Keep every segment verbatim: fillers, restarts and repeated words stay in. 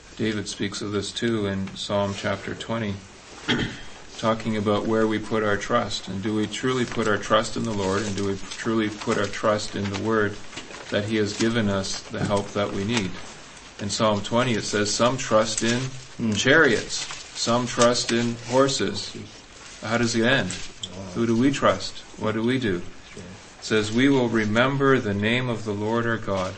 David speaks of this too in Psalm chapter twenty, talking about where we put our trust. And do we truly put our trust in the Lord, and do we truly put our trust in the Word that He has given us the help that we need? In Psalm twenty it says, some trust in mm. chariots, some trust in horses. How does it end? Wow. Who do we trust? What do we do? Sure. It says, we will remember the name of the Lord our God.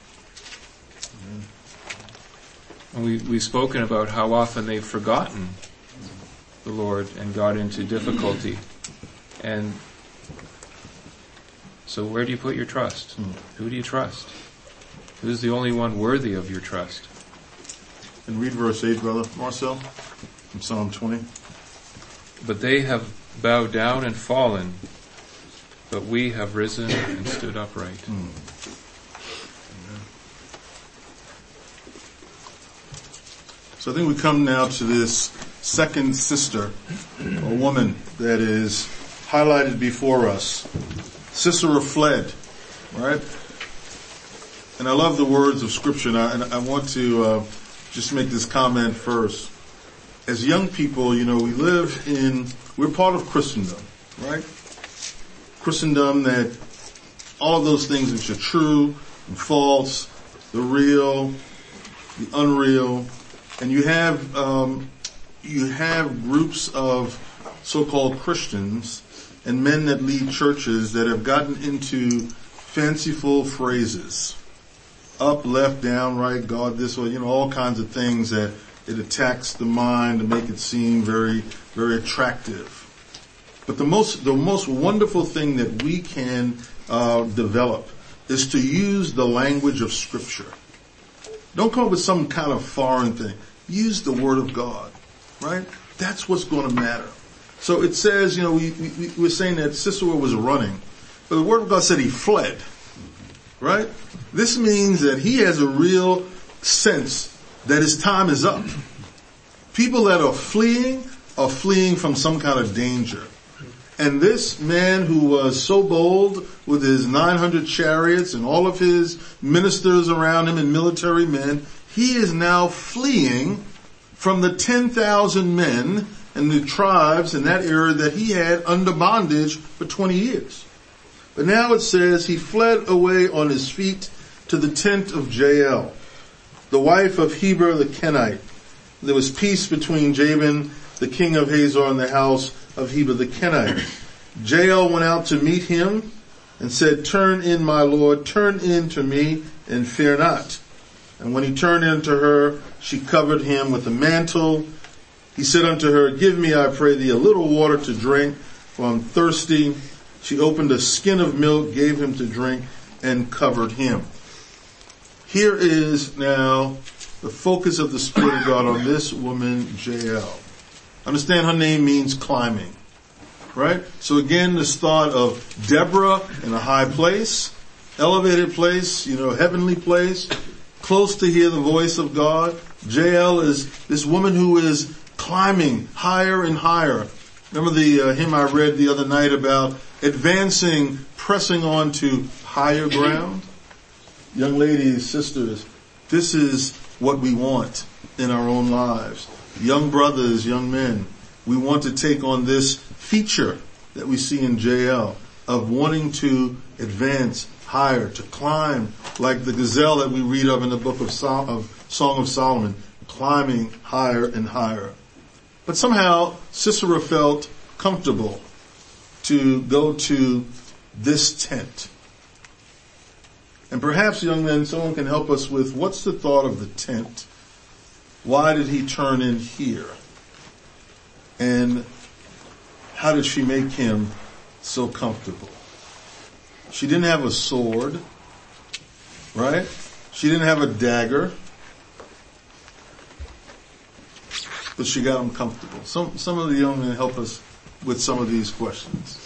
Mm. And we, we've spoken about how often they've forgotten the Lord and got into difficulty. And so where do you put your trust? Mm. Who do you trust? Who's the only one worthy of your trust? And read verse eight, Brother Marcel, from Psalm twenty. But they have bowed down and fallen, but we have risen and stood upright. Mm. So I think we come now to this second sister, a woman that is highlighted before us. Sisera fled, right? And I love the words of Scripture, and I, and I want to uh, just make this comment first. As young people, you know, we live in, we're part of Christendom, right? Christendom, that all of those things which are true and false, the real, the unreal, and you have um, you have groups of so-called Christians and men that lead churches that have gotten into fanciful phrases. Up, left, down, right, God this way, you know, all kinds of things that it attacks the mind to make it seem very, very attractive. But the most, the most wonderful thing that we can uh, develop is to use the language of Scripture. Don't come up with some kind of foreign thing. Use the Word of God, right? That's what's going to matter. So it says, you know, we, we, we're saying that Sisera was running, but the Word of God said he fled, right? This means that he has a real sense that his time is up. People that are fleeing are fleeing from some kind of danger. And this man who was so bold with his nine hundred chariots and all of his ministers around him and military men, he is now fleeing from the ten thousand men and the tribes in that era that he had under bondage for twenty years. But now it says he fled away on his feet to the tent of Jael, the wife of Heber the Kenite. There was peace between Jabin, the king of Hazor, and the house of Heber the Kenite. Jael went out to meet him and said, turn in, my lord, turn in to me and fear not. And when he turned in to her, she covered him with a mantle. He said unto her, give me, I pray thee, a little water to drink, for I'm thirsty. She opened a skin of milk, gave him to drink, and covered him. Here is now the focus of the Spirit of God on this woman, Jael. Understand her name means climbing, right? So again, this thought of Deborah in a high place, elevated place, you know, heavenly place, close to hear the voice of God. Jael is this woman who is climbing higher and higher. Remember the uh, hymn I read the other night about advancing, pressing on to higher ground? Young ladies, sisters, this is what we want in our own lives. Young brothers, young men, we want to take on this feature that we see in Jael of wanting to advance higher, to climb like the gazelle that we read of in the book of, Sol- of Song of Solomon, climbing higher and higher. But somehow Sisera felt comfortable to go to this tent. And perhaps, young men, someone can help us with what's the thought of the tent? Why did he turn in here? And how did she make him so comfortable? She didn't have a sword, right? She didn't have a dagger. But she got him comfortable. Some, some of the young men help us with some of these questions.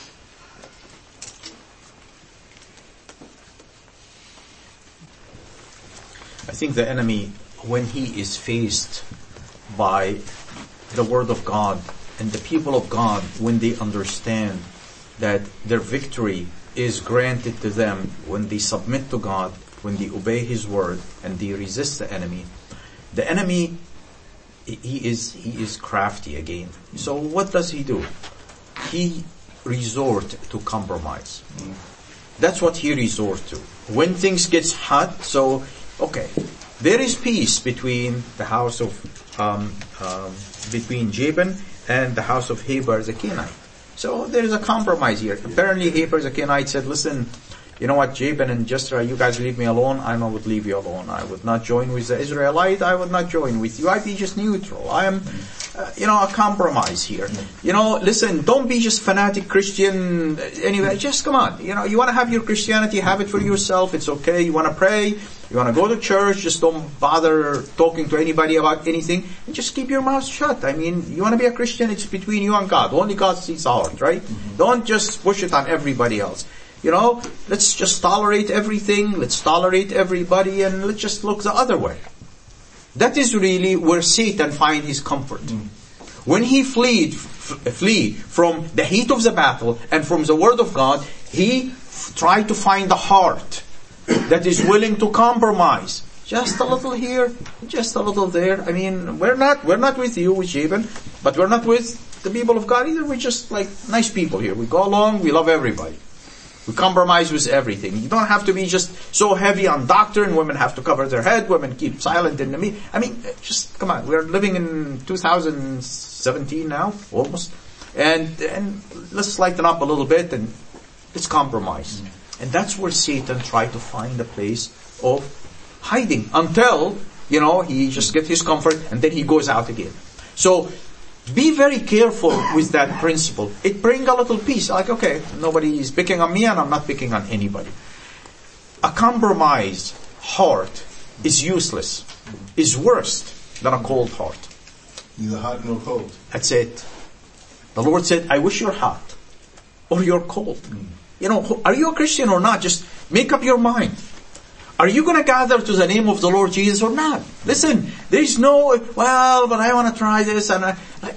I think the enemy, when he is faced by the Word of God and the people of God, when they understand that their victory is granted to them when they submit to God, when they obey His Word and they resist the enemy, The enemy, he is he is crafty again. So what does he do? He resort to compromise. That's what he resort to. When things gets hot, so okay, there is peace between the house of um, um, between Jabin and the house of Heber the Kenite. So there is a compromise here. Apparently Heber the Kenite said, listen, you know what, Jabin and Jethro, you guys leave me alone, I would leave you alone. I would not join with the Israelite, I would not join with you. I'd be just neutral. I am, uh, you know, a compromise here. You know, listen, don't be just fanatic Christian anyway. Just come on. You know, you want to have your Christianity, have it for yourself. It's okay. You want to pray, you want to go to church, just don't bother talking to anybody about anything. And just keep your mouth shut. I mean, you want to be a Christian, it's between you and God. Only God sees the heart, right? Mm-hmm. Don't just push it on everybody else. You know, let's just tolerate everything, let's tolerate everybody, and let's just look the other way. That is really where Satan finds his comfort. Mm. When he fled, f- flee from the heat of the battle and from the Word of God, he f- tried to find a heart that is willing to compromise. Just a little here, just a little there. I mean, we're not, we're not with you, with Jabin, but we're not with the people of God either. We're just like nice people here. We go along, we love everybody. We compromise with everything. You don't have to be just so heavy on doctrine. Women have to cover their head. Women keep silent in the meeting. I mean, just, come on. We're living in two thousand seventeen now, almost. And, and let's lighten up a little bit and let's compromise. Mm-hmm. And that's where Satan tried to find a place of hiding until, you know, he just gets his comfort and then he goes out again. So, be very careful with that principle. It brings a little peace. Like, okay, nobody is picking on me and I'm not picking on anybody. A compromised heart is useless, is worse than a cold heart. Neither hot nor cold. That's it. The Lord said, I wish you're hot or you're cold. Mm. You know, are you a Christian or not? Just make up your mind. Are you going to gather to the name of the Lord Jesus or not? Listen, there is no, well, but I want to try this. And I, I,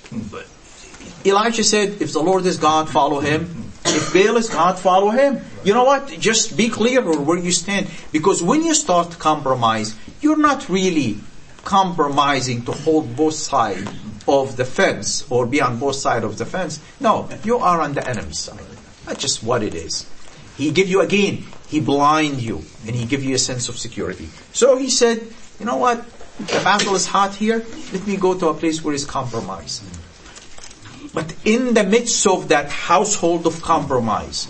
Elijah said, if the Lord is God, follow him. If Baal is God, follow him. You know what? Just be clear where you stand. Because when you start to compromise, you're not really compromising to hold both sides of the fence or be on both sides of the fence. No, you are on the enemy's side. That's just what it is. He give you again, he blind you, and he give you a sense of security. So he said, you know what, the battle is hot here, let me go to a place where it's compromise. But in the midst of that household of compromise,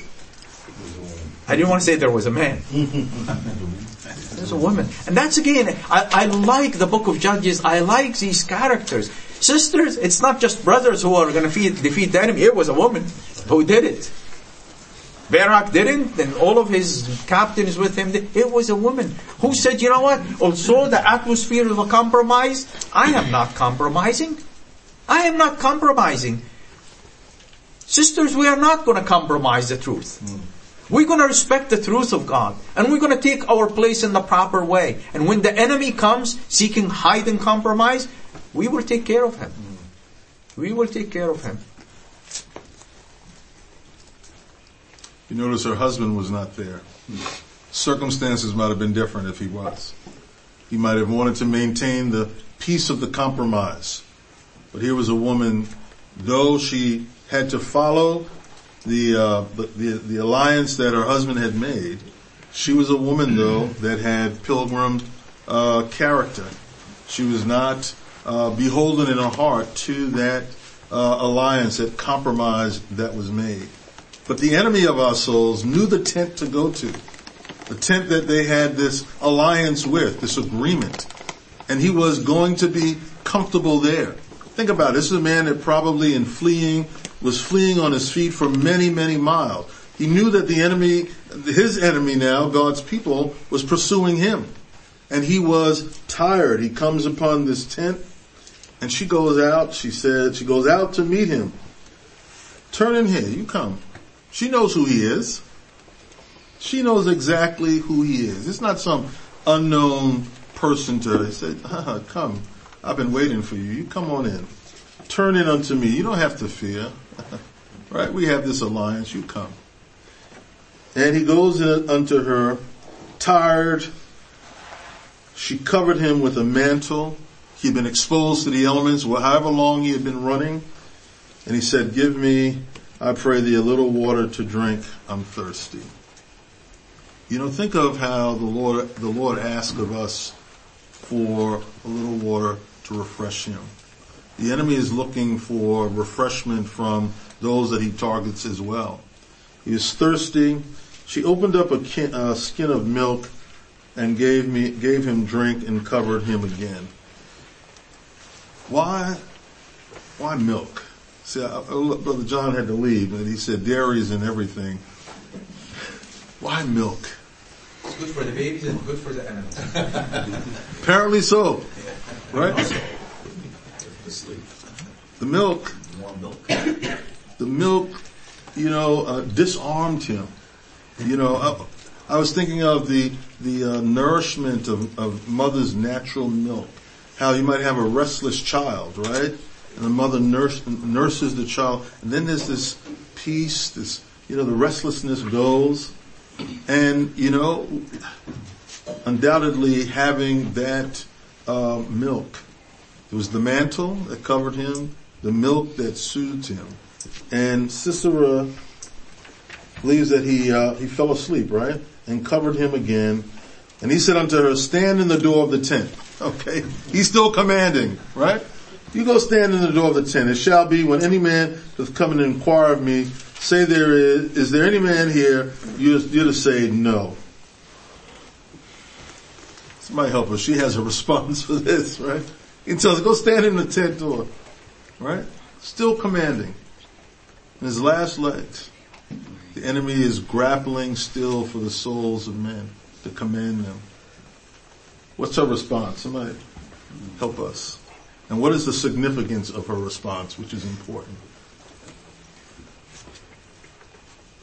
I didn't want to say there was a man. There's a woman. And that's again, I, I like the book of Judges, I like these characters. Sisters, it's not just brothers who are going to defeat, defeat the enemy, it was a woman who did it. Barak didn't, and all of his captains with him, it was a woman who said, you know what, also the atmosphere of a compromise, I am not compromising. I am not compromising. Sisters, we are not going to compromise the truth. Mm. We're going to respect the truth of God, and we're going to take our place in the proper way. And when the enemy comes seeking hide and compromise, we will take care of him. Mm. We will take care of him. You notice her husband was not there. Circumstances might have been different if he was. He might have wanted to maintain the peace of the compromise. But here was a woman, though she had to follow the, uh, the, the alliance that her husband had made, she was a woman, though, that had pilgrim uh, character. She was not uh, beholden in her heart to that uh, alliance, that compromise that was made. But the enemy of our souls knew the tent to go to, the tent that they had this alliance with, this agreement, and he was going to be comfortable there. Think about it. This is a man that probably in fleeing, was fleeing on his feet for many, many miles. He knew that the enemy, his enemy now, God's people, was pursuing him. And he was tired. He comes upon this tent, and she goes out, she said, she goes out to meet him. Turn in here, you come. She knows who he is. She knows exactly who he is. It's not some unknown person to her. He said, uh, come, I've been waiting for you. You come on in. Turn in unto me. You don't have to fear. Right? We have this alliance. You come. And he goes in unto her, tired, She covered him with a mantle. He'd been exposed to the elements, well, however long he had been running. And he said, give me, I pray thee, a little water to drink. I'm thirsty. You know, think of how the Lord, the Lord asks of us for a little water to refresh him. The enemy is looking for refreshment from those that he targets as well. He was thirsty. She opened up a kin, uh, skin of milk and gave me, gave him drink and covered him again. Why, why milk? See, I, I, Brother John had to leave, and he said dairies and everything. Why milk? It's good for the babies and good for the animals. Apparently so, right? The milk, More milk. the milk, you know, uh, disarmed him. You know, I, I was thinking of the the uh, nourishment of, of mother's natural milk. How you might have a restless child, right? And the mother nurse, nurses the child, and then there's this peace, this, you know, the restlessness goes. And, you know, undoubtedly having that uh, milk. It was the mantle that covered him, the milk that soothed him. And Sisera believes that he uh, he fell asleep, right? And covered him again. And he said unto her, stand in the door of the tent. Okay? He's still commanding, right? You go stand in the door of the tent. It shall be when any man doth come and inquire of me, say there is, is there any man here? You're, you're to say no. Somebody help her. She has a response for this, right? He tells her, go stand in the tent door, right? Still commanding. In his last legs, the enemy is grappling still for the souls of men to command them. What's her response? Somebody help us. And what is the significance of her response, which is important?